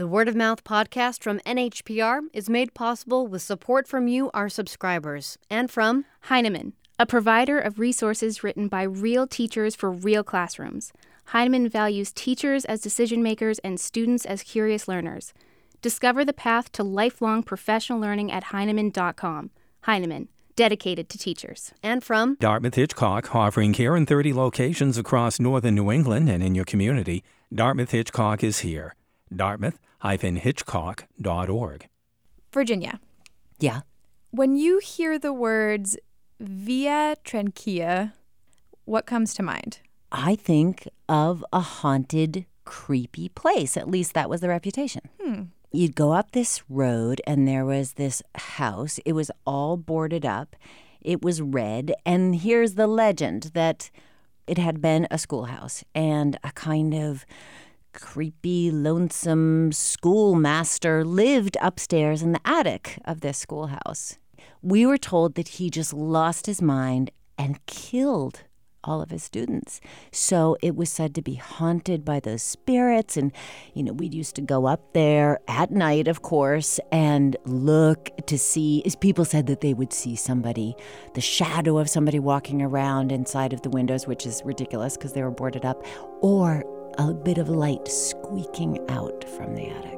The Word of Mouth podcast from NHPR is made possible with support from you, our subscribers, and from Heinemann, a provider of resources written by real teachers for real classrooms. Heinemann values teachers as decision makers and students as curious learners. Discover the path to lifelong professional learning at Heinemann.com. Heinemann, dedicated to teachers. And from Dartmouth-Hitchcock, offering care in 30 locations across northern New England and in your community. Dartmouth-Hitchcock is here. Dartmouth-Hitchcock.org. Virginia. Yeah. When you hear the words Via Tranquilla, what comes to mind? I think of a haunted, creepy place. At least that was the reputation. You'd go up this road and there was this house. It was all boarded up. It was red. And here's the legend that it had been a schoolhouse, and a kind of creepy, lonesome schoolmaster lived upstairs in the attic of this schoolhouse. We were told that he just lost his mind and killed all of his students. So it was said to be haunted by those spirits. And, we'd used to go up there at night, of course, and look to see. People said that they would see somebody, the shadow of somebody walking around inside of the windows, which is ridiculous because they were boarded up, or a bit of light squeaking out from the attic.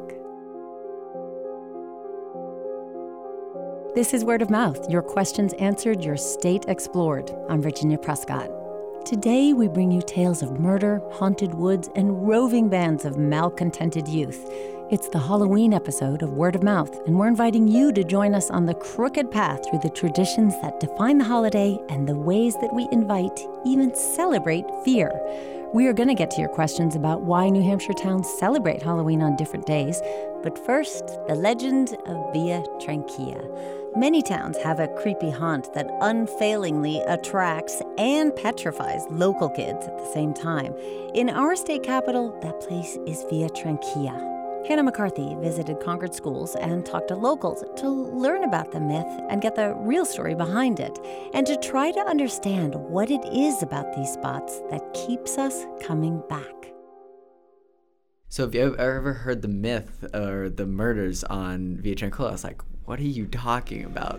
This is Word of Mouth, your questions answered, your state explored. I'm Virginia Prescott. Today we bring you tales of murder, haunted woods, and roving bands of malcontented youth. It's the Halloween episode of Word of Mouth, and we're inviting you to join us on the crooked path through the traditions that define the holiday and the ways that we invite, even celebrate, fear. We are going to get to your questions about why New Hampshire towns celebrate Halloween on different days. But first, the legend of Via Tranquilla. Many towns have a creepy haunt that unfailingly attracts and petrifies local kids at the same time. In our state capital, that place is Via Tranquilla. Hannah McCarthy visited Concord schools and talked to locals to learn about the myth and get the real story behind it, and to try to understand what it is about these spots that keeps us coming back. So if you ever heard the myth or the murders on Via Tranquilla, I was like, what are you talking about?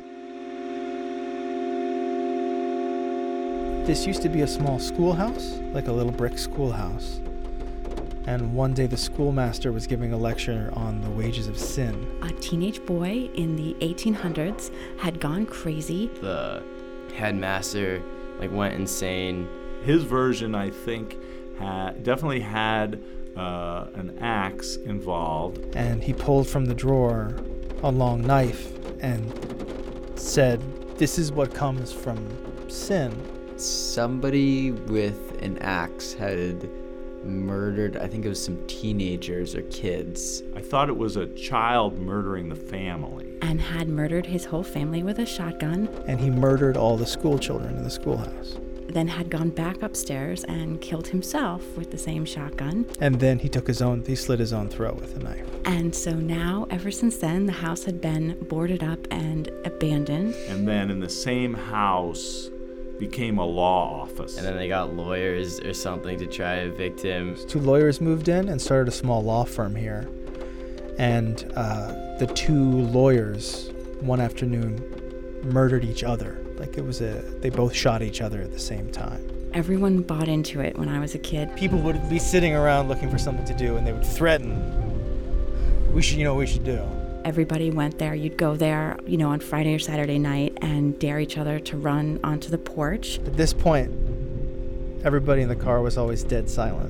This used to be a small schoolhouse, like a little brick schoolhouse. And one day the schoolmaster was giving a lecture on the wages of sin. A teenage boy in the 1800s had gone crazy. The headmaster went insane. His version, I think, definitely had an axe involved. And he pulled from the drawer a long knife and said, "This is what comes from sin." Somebody with an axe had murdered, I think it was some teenagers or kids. I thought it was a child murdering the family. And had murdered his whole family with a shotgun. And he murdered all the school children in the schoolhouse. Then had gone back upstairs and killed himself with the same shotgun. And then he slit his own throat with a knife. And so now, ever since then, the house had been boarded up and abandoned. And then in the same house became a law office. And then they got lawyers or something to try to evict him. 2 lawyers moved in and started a small law firm here. And the 2 lawyers, one afternoon, murdered each other. They both shot each other at the same time. Everyone bought into it when I was a kid. People would be sitting around looking for something to do, and they would threaten, we should do. Everybody went there. You'd go there, on Friday or Saturday night and dare each other to run onto the porch. At this point, everybody in the car was always dead silent.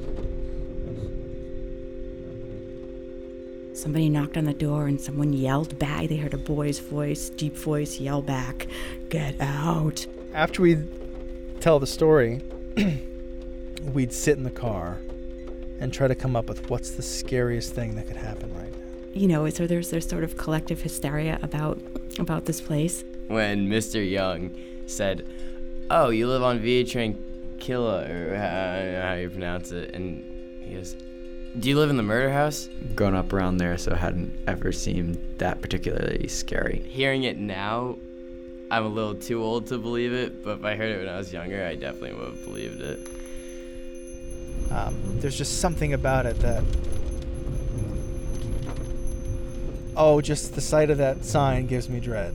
Somebody knocked on the door and someone yelled back. They heard a boy's voice, deep voice, yell back, "Get out." After we'd tell the story, we'd sit in the car and try to come up with what's the scariest thing that could happen right now. So there's sort of collective hysteria about this place. When Mr. Young said, "Oh, you live on Via Tranquilla," or how you pronounce it, and he goes, "Do you live in the murder house?" Grown up around there, so it hadn't ever seemed that particularly scary. Hearing it now, I'm a little too old to believe it, but if I heard it when I was younger, I definitely would have believed it. There's just something about it that Oh, just the sight of that sign gives me dread.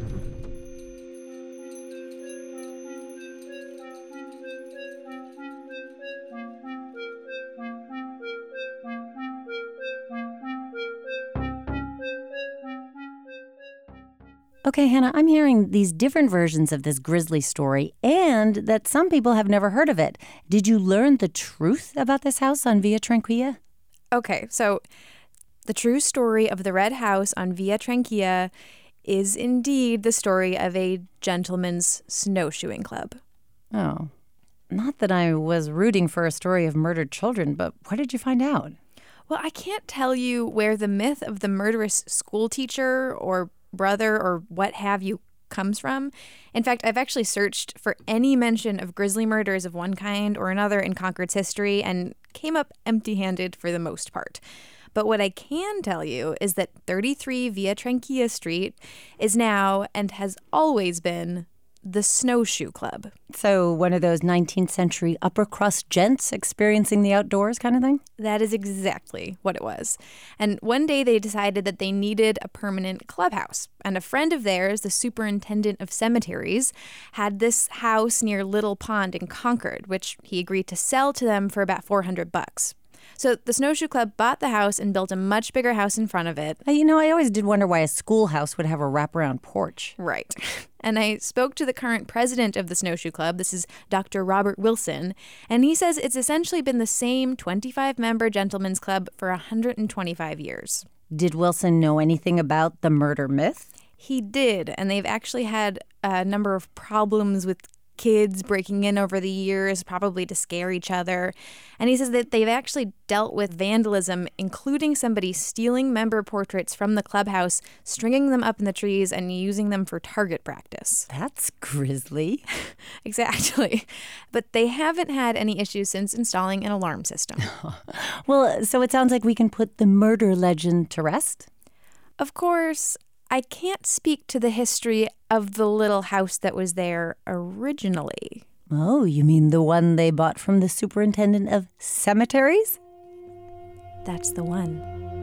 Okay, Hannah, I'm hearing these different versions of this grisly story and that some people have never heard of it. Did you learn the truth about this house on Via Tranquilla? Okay, so the true story of the Red House on Via Tranquilla is indeed the story of a gentleman's snowshoeing club. Oh, not that I was rooting for a story of murdered children, but what did you find out? Well, I can't tell you where the myth of the murderous school teacher or brother or what have you comes from. In fact, I've actually searched for any mention of grisly murders of one kind or another in Concord's history and came up empty-handed for the most part. But what I can tell you is that 33 Via Tranquilla Street is now and has always been the Snowshoe Club. So one of those 19th century upper crust gents experiencing the outdoors kind of thing? That is exactly what it was. And one day they decided that they needed a permanent clubhouse. And a friend of theirs, the superintendent of cemeteries, had this house near Little Pond in Concord, which he agreed to sell to them for about $400. So the Snowshoe Club bought the house and built a much bigger house in front of it. I always did wonder why a schoolhouse would have a wraparound porch. Right. And I spoke to the current president of the Snowshoe Club. This is Dr. Robert Wilson. And he says it's essentially been the same 25-member gentlemen's club for 125 years. Did Wilson know anything about the murder myth? He did. And they've actually had a number of problems with kids breaking in over the years, probably to scare each other. And he says that they've actually dealt with vandalism, including somebody stealing member portraits from the clubhouse, stringing them up in the trees, and using them for target practice. That's grisly. Exactly. But they haven't had any issues since installing an alarm system. Well, so it sounds like we can put the murder legend to rest? Of course, I can't speak to the history of the little house that was there originally. Oh, you mean the one they bought from the superintendent of cemeteries? That's the one.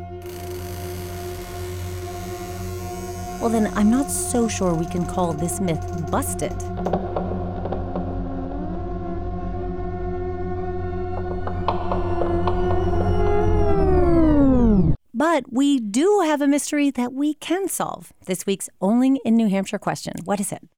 Well, then I'm not so sure we can call this myth busted. But we do have a mystery that we can solve. This week's Only in New Hampshire question. What is it?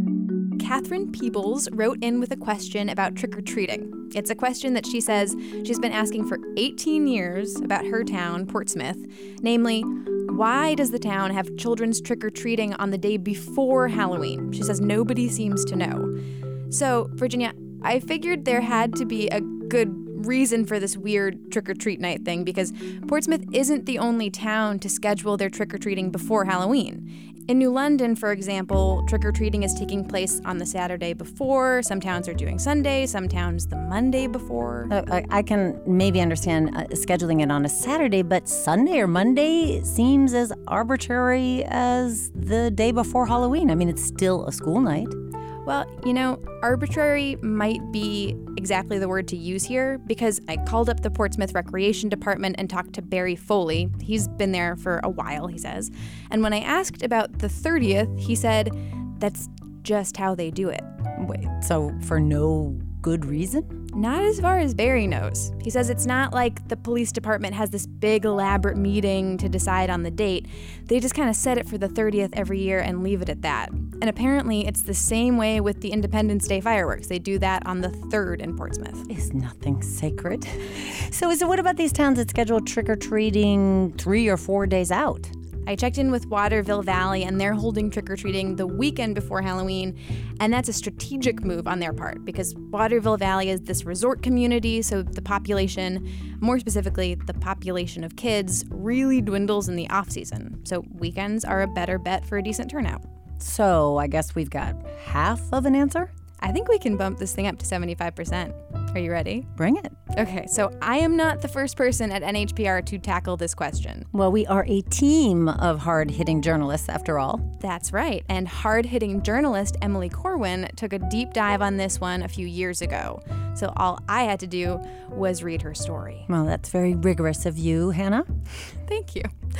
Catherine Peebles wrote in with a question about trick-or-treating. It's a question that she says she's been asking for 18 years about her town, Portsmouth. Namely, why does the town have children's trick-or-treating on the day before Halloween? She says nobody seems to know. So, Virginia, I figured there had to be a good reason for this weird trick-or-treat night thing because Portsmouth isn't the only town to schedule their trick-or-treating before Halloween. In New London, for example, trick-or-treating is taking place on the Saturday before. Some towns are doing Sunday, some towns the Monday before. I can maybe understand scheduling it on a Saturday, but Sunday or Monday seems as arbitrary as the day before Halloween. I mean, it's still a school night. Well, arbitrary might be exactly the word to use here because I called up the Portsmouth Recreation Department and talked to Barry Foley. He's been there for a while, he says. And when I asked about the 30th, he said, that's just how they do it. Wait, so for no good reason? Not as far as Barry knows. He says it's not like the police department has this big elaborate meeting to decide on the date. They just kind of set it for the 30th every year and leave it at that. And apparently it's the same way with the Independence Day fireworks. They do that on the 3rd in Portsmouth. Is nothing sacred? So what about these towns that schedule trick-or-treating 3 or 4 days out? I checked in with Waterville Valley, and they're holding trick-or-treating the weekend before Halloween, and that's a strategic move on their part because Waterville Valley is this resort community, so the population, more specifically the population of kids, really dwindles in the off-season. So weekends are a better bet for a decent turnout. So I guess we've got half of an answer? I think we can bump this thing up to 75%. Are you ready? Bring it. Okay, so I am not the first person at NHPR to tackle this question. Well, we are a team of hard-hitting journalists, after all. That's right, and hard-hitting journalist Emily Corwin took a deep dive on this one a few years ago. So all I had to do was read her story. Well, that's very rigorous of you, Hannah. Thank you.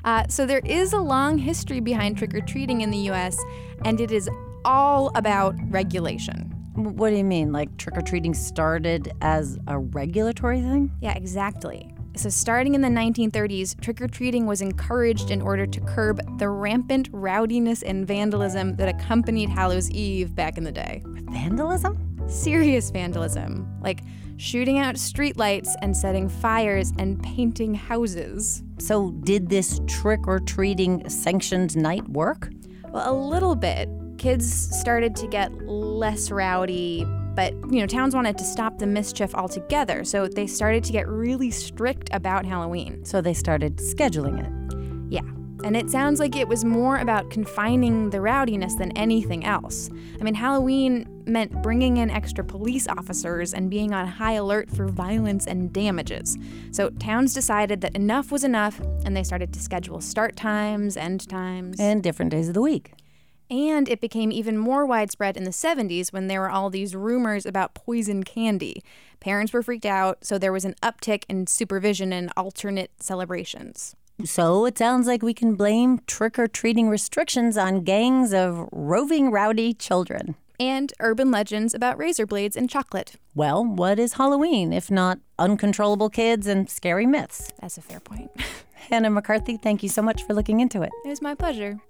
So there is a long history behind trick-or-treating in the U.S., and it is all about regulation. What do you mean? Like trick-or-treating started as a regulatory thing? Yeah, exactly. So starting in the 1930s, trick-or-treating was encouraged in order to curb the rampant rowdiness and vandalism that accompanied Hallows Eve back in the day. Vandalism? Serious vandalism, like shooting out streetlights and setting fires and painting houses. So did this trick-or-treating sanctioned night work? Well, a little bit. Kids started to get less rowdy, but, towns wanted to stop the mischief altogether, so they started to get really strict about Halloween. So they started scheduling it. Yeah, and it sounds like it was more about confining the rowdiness than anything else. I mean, Halloween meant bringing in extra police officers and being on high alert for violence and damages. So towns decided that enough was enough, and they started to schedule start times, end times. And different days of the week. And it became even more widespread in the 70s when there were all these rumors about poison candy. Parents were freaked out, so there was an uptick in supervision and alternate celebrations. So it sounds like we can blame trick-or-treating restrictions on gangs of roving rowdy children. And urban legends about razor blades and chocolate. Well, what is Halloween if not uncontrollable kids and scary myths? That's a fair point. Hannah McCarthy, thank you so much for looking into it. It was my pleasure.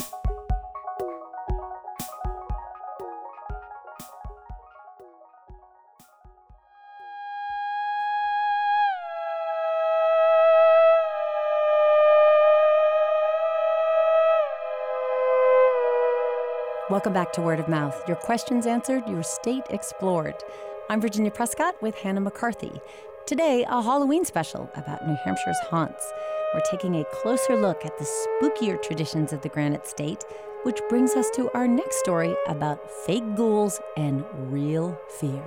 Welcome back to Word of Mouth. Your questions answered, your state explored. I'm Virginia Prescott with Hannah McCarthy. Today, a Halloween special about New Hampshire's haunts. We're taking a closer look at the spookier traditions of the Granite State, which brings us to our next story about fake ghouls and real fear.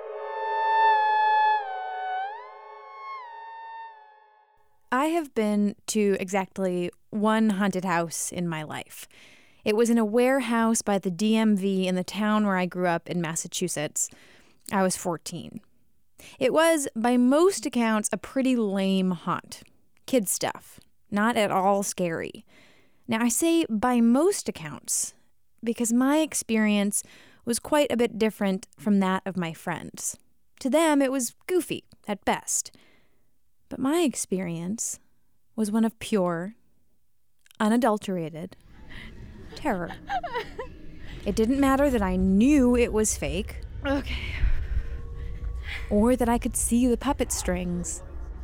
I have been to exactly one haunted house in my life. It was in a warehouse by the DMV in the town where I grew up in Massachusetts. I was 14. It was, by most accounts, a pretty lame haunt. Kid stuff. Not at all scary. Now, I say by most accounts because my experience was quite a bit different from that of my friends. To them, it was goofy, at best. But my experience was one of pure, unadulterated terror. It didn't matter that I knew it was fake. Okay. Or that I could see the puppet strings.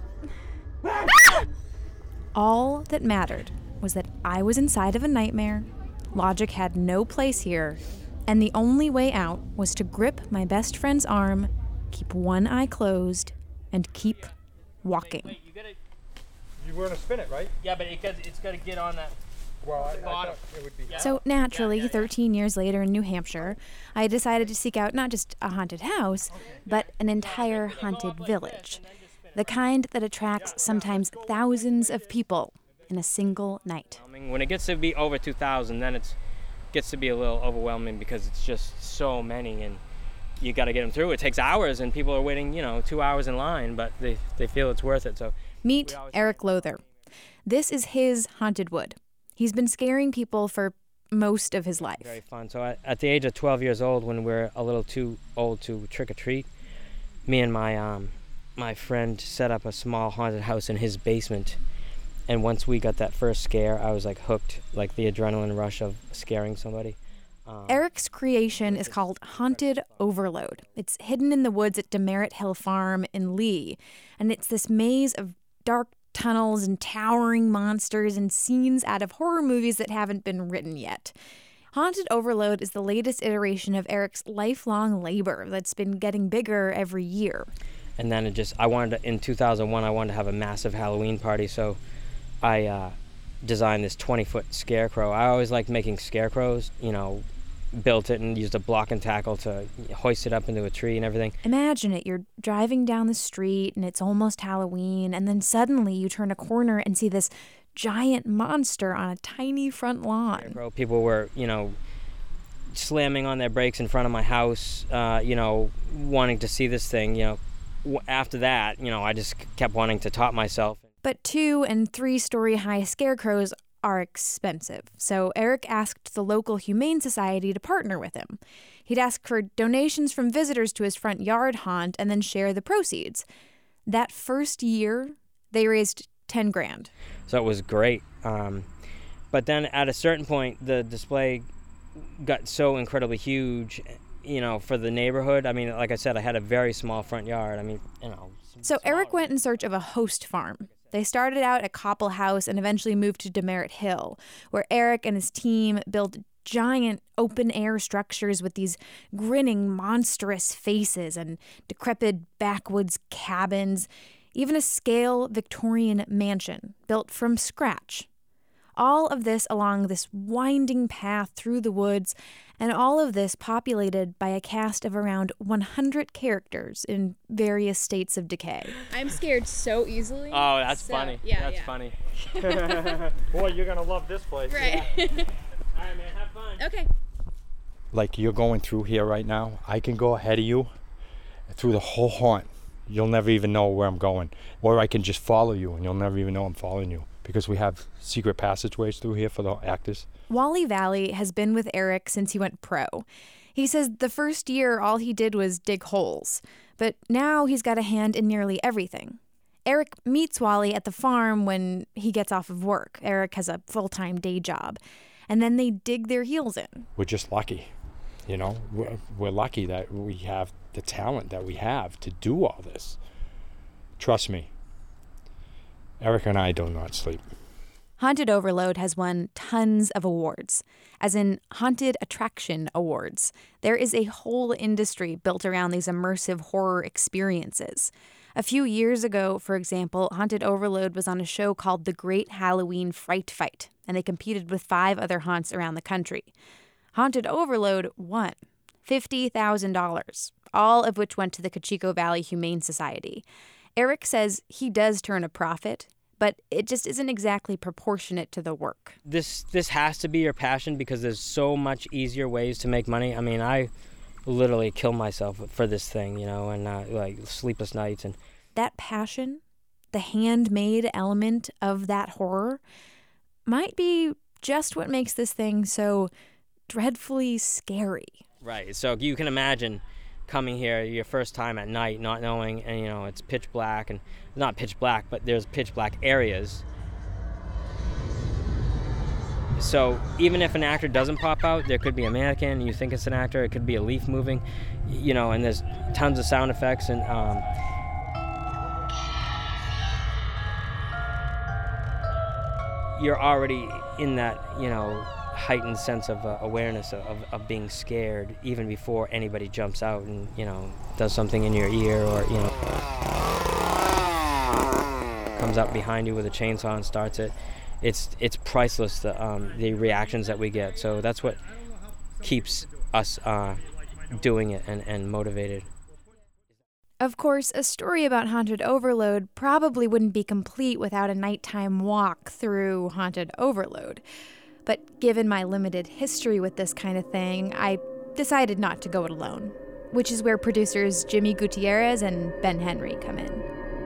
All that mattered was that I was inside of a nightmare, logic had no place here, and the only way out was to grip my best friend's arm, keep one eye closed, and keep walking. Wait, you were gonna spin it, right? Yeah, but it's got to get on that. Well, I thought it would be. So naturally, 13 years later in New Hampshire, I decided to seek out not just a haunted house, but an entire haunted village. The kind that attracts sometimes thousands of people in a single night. When it gets to be over 2,000, then it gets to be a little overwhelming because it's just so many and you got to get them through. It takes hours and people are waiting, 2 hours in line, but they feel it's worth it. So meet Eric Lother. This is his haunted wood. He's been scaring people for most of his life. Very fun. So at the age of 12 years old, when we're a little too old to trick or treat, me and my friend set up a small haunted house in his basement. And once we got that first scare, I was like hooked, like the adrenaline rush of scaring somebody. Eric's creation is called Haunted Overload. It's hidden in the woods at Demerit Hill Farm in Lee. And it's this maze of dark tunnels and towering monsters and scenes out of horror movies that haven't been written yet. Haunted Overload is the latest iteration of Eric's lifelong labor that's been getting bigger every year. And then in 2001, I wanted to have a massive Halloween party, so I designed this 20-foot scarecrow. I always liked making scarecrows, built it and used a block and tackle to hoist it up into a tree and everything. Imagine it. You're driving down the street and it's almost Halloween, and then suddenly you turn a corner and see this giant monster on a tiny front lawn. People were, slamming on their brakes in front of my house, wanting to see this thing. After that, I just kept wanting to top myself. But 2- and 3-story high scarecrows are expensive, so Eric asked the local Humane Society to partner with him. He'd ask for donations from visitors to his front yard haunt and then share the proceeds. That first year, they raised $10,000. So it was great. But then at a certain point, the display got so incredibly huge, for the neighborhood. I mean, like I said, I had a very small front yard. So Eric went in search of a host farm. They started out at Copple House and eventually moved to Demerit Hill, where Eric and his team built giant open-air structures with these grinning, monstrous faces and decrepit backwoods cabins, even a scale Victorian mansion built from scratch. All of this along this winding path through the woods, and all of this populated by a cast of around 100 characters in various states of decay. I'm scared so easily. Oh, that's funny. Yeah, that's funny. Boy, you're going to love this place. Right. All right, man, have fun. Okay. Like you're going through here right now, I can go ahead of you through the whole haunt. You'll never even know where I'm going. Or I can just follow you and you'll never even know I'm following you, because we have secret passageways through here for the actors. Wally Valley has been with Eric since he went pro. He says the first year all he did was dig holes, but now he's got a hand in nearly everything. Eric meets Wally at the farm when he gets off of work. Eric has a full-time day job, and then they dig their heels in. We're just lucky, We're lucky that we have the talent that we have to do all this. Trust me, Eric and I do not sleep. Haunted Overload has won tons of awards, as in Haunted Attraction Awards. There is a whole industry built around these immersive horror experiences. A few years ago, for example, Haunted Overload was on a show called The Great Halloween Fright Fight, and they competed with 5 other haunts around the country. Haunted Overload won $50,000, all of which went to the Cocheco Valley Humane Society. Eric says he does turn a profit, but it just isn't exactly proportionate to the work. This has to be your passion, because there's so much easier ways to make money. I mean, I literally kill myself for this thing, and like sleepless nights. And that passion, the handmade element of that horror, might be just what makes this thing so dreadfully scary. Right. So you can imagine coming here your first time at night, not knowing, and it's pitch black, and not pitch black, but there's pitch black areas. So even if an actor doesn't pop out, there could be a mannequin, you think it's an actor, it could be a leaf moving, and there's tons of sound effects, and you're already in that, heightened sense of awareness of being scared even before anybody jumps out and does something in your ear, or comes up behind you with a chainsaw and starts it. It's priceless, the reactions that we get. So that's what keeps us doing it and motivated. Of course, a story about Haunted Overload probably wouldn't be complete without a nighttime walk through Haunted Overload. But given my limited history with this kind of thing, I decided not to go it alone, which is where producers Jimmy Gutierrez and Ben Henry come in.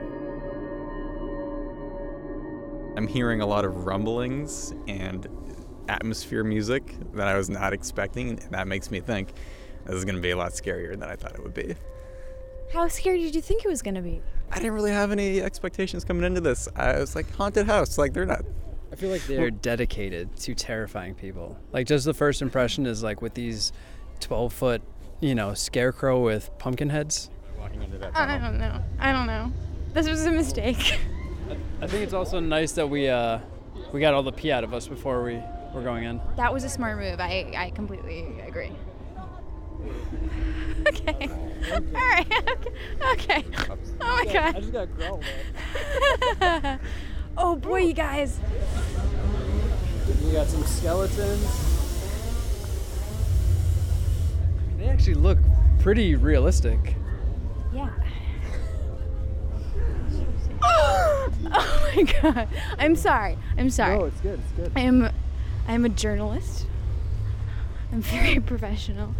I'm hearing a lot of rumblings and atmosphere music that I was not expecting, and that makes me think this is going to be a lot scarier than I thought it would be. How scary did you think it was going to be? I didn't really have any expectations coming into this. I was like, haunted house, like they're not... I feel like they're dedicated to terrifying people. Like, just the first impression is like with these 12-foot, scarecrow with pumpkin heads. Walking into that tunnel. I don't know. This was a mistake. I think it's also nice that we got all the pee out of us before we were going in. That was a smart move. I completely agree. Okay. All right. Okay. Oh my God. I just got growled at. Oh boy, you guys. We got some skeletons. They actually look pretty realistic. Yeah. Oh my God. I'm sorry. No, it's good. I'm a journalist. I'm very professional.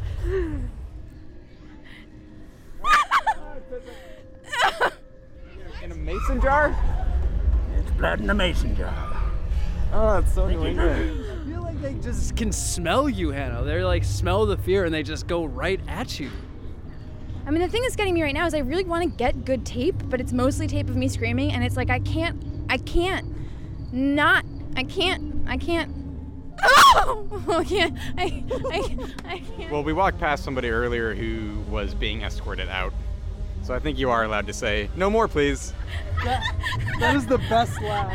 In a mason jar? It's blood in a mason jar. Oh, that's so New England. I feel like they just can smell you, Hannah. They're like, smell the fear, and they just go right at you. I mean, the thing that's getting me right now is I really want to get good tape, but it's mostly tape of me screaming, and it's like I can't. Oh! I can't. Well, we walked past somebody earlier who was being escorted out. So I think you are allowed to say, no more, please. That is the best laugh.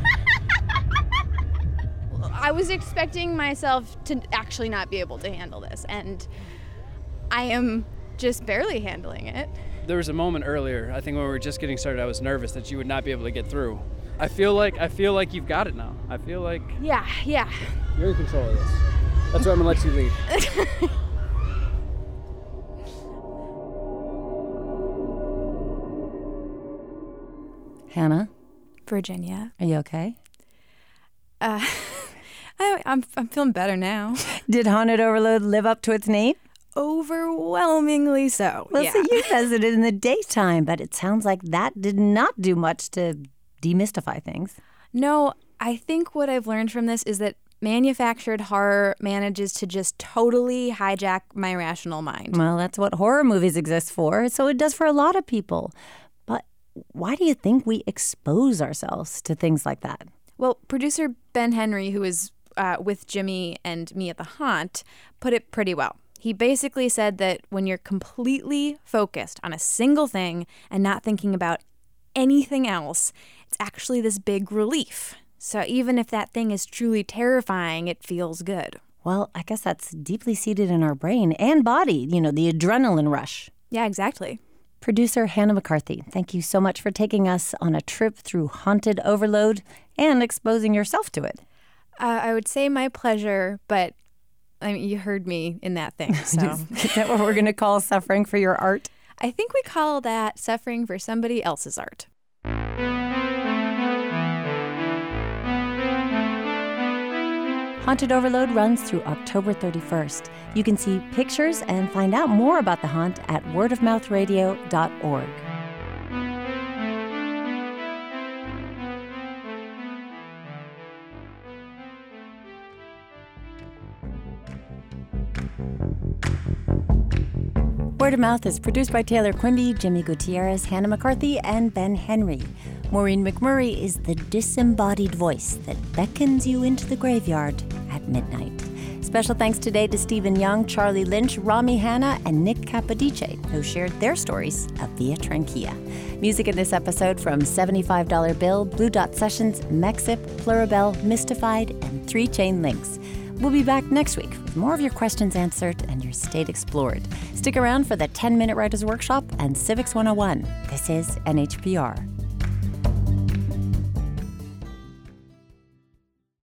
I was expecting myself to actually not be able to handle this, and I am just barely handling it. There was a moment earlier, I think when we were just getting started, I was nervous that you would not be able to get through. I feel like you've got it now. I feel like... Yeah. You're in control of this. That's why I'm going to let you lead. Hannah? Virginia. Are you okay? I'm feeling better now. Did Haunted Overload live up to its name? Overwhelmingly so. Well, yeah. so you visited in the daytime, but it sounds like that did not do much to demystify things. No, I think what I've learned from this is that manufactured horror manages to just totally hijack my rational mind. Well, that's what horror movies exist for, so it does for a lot of people. But why do you think we expose ourselves to things like that? Well, producer Ben Henry, who is with Jimmy and me at The Haunt, put it pretty well. He basically said that when you're completely focused on a single thing and not thinking about anything else, it's actually this big relief. So even if that thing is truly terrifying, it feels good. Well, I guess that's deeply seated in our brain and body, the adrenaline rush. Yeah, exactly. Producer Hannah McCarthy, thank you so much for taking us on a trip through Haunted Overload and exposing yourself to it. I would say my pleasure, but I mean, you heard me in that thing. So. Is that what we're going to call suffering for your art? I think we call that suffering for somebody else's art. Haunted Overload runs through October 31st. You can see pictures and find out more about the haunt at wordofmouthradio.org. Word of Mouth is produced by Taylor Quimby, Jimmy Gutierrez, Hannah McCarthy, and Ben Henry. Maureen McMurray is the disembodied voice that beckons you into the graveyard at midnight. Special thanks today to Stephen Young, Charlie Lynch, Rami Hanna, and Nick Capodice, who shared their stories of Via Tranquilla. Music in this episode from $75 Bill, Blue Dot Sessions, Mexip, Pluribel, Mystified, and 3 Chain Links. We'll be back next week with more of your questions answered and your state explored. Stick around for the 10-Minute Writers Workshop and Civics 101. This is NHPR.